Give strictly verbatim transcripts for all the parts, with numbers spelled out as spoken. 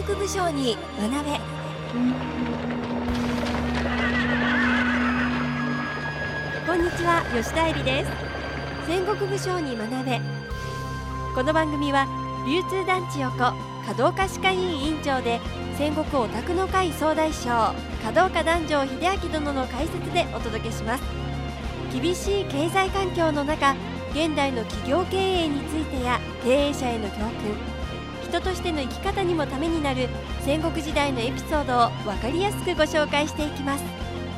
国武将に学べ。こんにちは、吉田恵里です。戦国武将に学べ。この番組は流通団地横華道家歯科医院院長で戦国オタクの会総大将華道家壇上秀明殿の解説でお届けします。厳しい経済環境の中、現代の企業経営についてや経営者への教訓、人としての生き方にもためになる戦国時代のエピソードを分かりやすくご紹介していきます。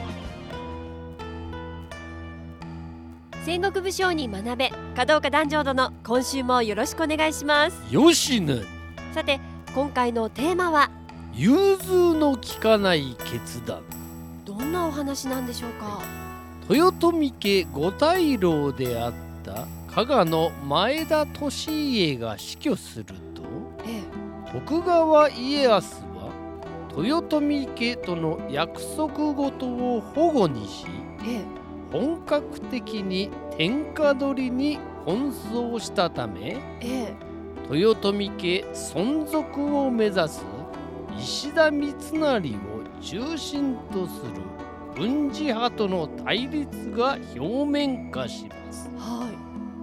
戦国武将に学べ、華道家壇上殿、今週もよろしくお願いします。 よしな。 さて、今回のテーマは融通の利かない決断。 どんなお話なんでしょうか。 豊臣家五大老であった加賀の前田利家が死去すると、 ええ、徳川家康は豊臣家との約束事を反故にし、 ええ、 本格的に天下取りに奔走したため、 ええ、豊臣家存続を目指す石田三成を中心とする文治派との対立が表面化します。 はい、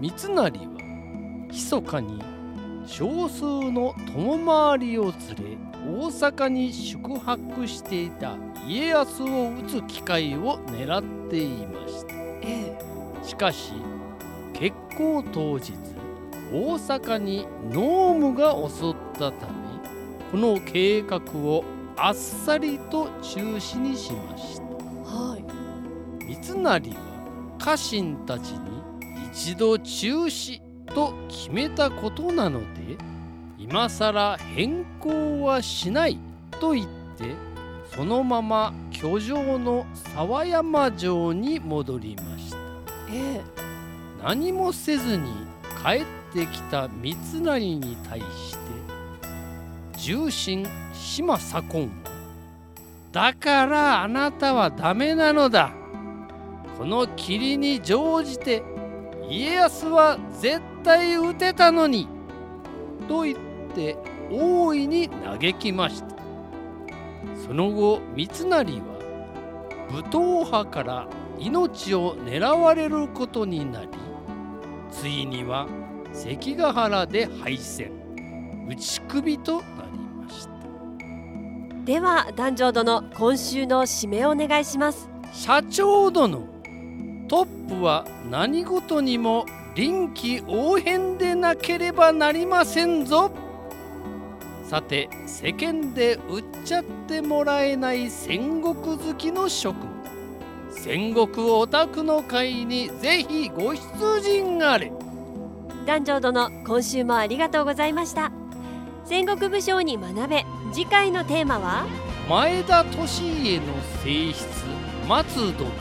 三成は密かに少数の友回りを連れ大阪に宿泊していた家康を討つ機会を狙っていました。 ええ、しかし決行当日、大阪に濃霧が襲ったため、この計画をあっさりと中止にしました。 はい、 三成は家臣たちに一度中止と決めたことなので、今さら変更はしないと言って、そのまま居城の沢山城に戻りました。 ええ、 何もせずに帰ってきた三成に対して重臣島左近は、だからあなたはダメなのだ、この霧に乗じて家康は絶対討てたのにと言って大いに嘆きました。その後三成は武闘派から命を狙われることになり、ついには関ヶ原で敗戦、打ち首となりました。 では壇上殿、今週の締めをお願いします。 社長殿、トップは何事にも臨機応変でなければなりませんぞ。さて、世間で売っちゃってもらえない戦国好きの諸君、戦国オタクの会にぜひご出陣あれ。 壇上殿、今週もありがとうございました。戦国武将に学べ、次回のテーマは前田利家の正室松殿。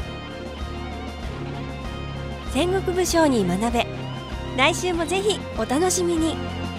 戦国武将に学べ、来週もぜひお楽しみに。